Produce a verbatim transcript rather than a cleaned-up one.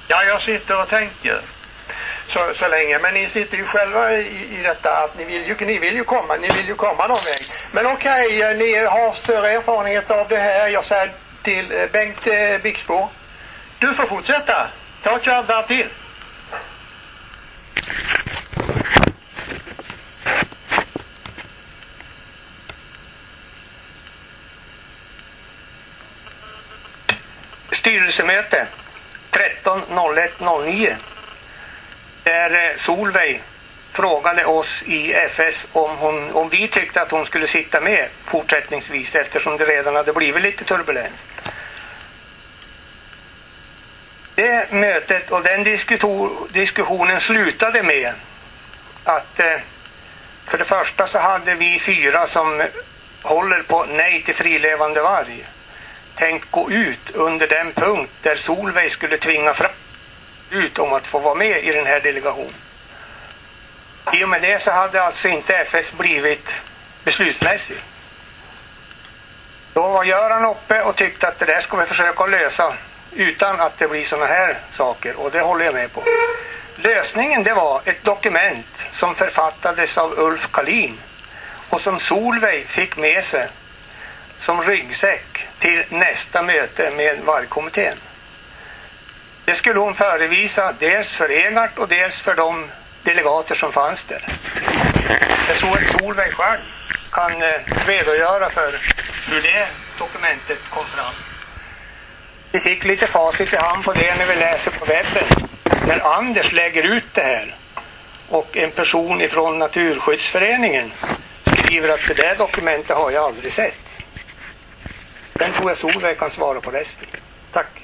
Ja, jag sitter och tänker så, så länge. Men ni sitter ju själva i, i detta att ni vill, ju, ni vill ju komma, ni vill ju komma någon väg. Men okej, okay, ni har större erfarenhet av det här. Jag säger till eh, Bengt eh, Bixbo. Du får fortsätta. Ta ett varv till. Styrelsemöte tretton noll ett noll nio där Solveig frågade oss i F S om, hon, om vi tyckte att hon skulle sitta med fortsättningsvis eftersom det redan hade blivit lite turbulens. Det mötet och den diskussionen slutade med att eh, för det första så hade vi fyra som håller på nej till frilevande varg tänkt gå ut under den punkt där Solveig skulle tvinga fram ut om att få vara med i den här delegationen. I och med det så hade alltså inte F S blivit beslutsmässig. Då var Göran uppe och tyckte att det där ska vi försöka lösa utan att det blir såna här saker, och det håller jag med på. Lösningen det var ett dokument som författades av Ulf Karlin och som Solveig fick med sig som ryggsäck till nästa möte med vargkommittén. Det skulle hon förevisa dels för Egart och dels för de delegater som fanns där. Jag tror att Solveig själv kan eh, redogöra för hur det dokumentet kom fram. Vi fick lite facit i hand på det när vi läser på webben. När Anders lägger ut det här och en person ifrån Naturskyddsföreningen skriver att det där dokumentet har jag aldrig sett. Den tror jag Solveig kan svara på resten. Tack.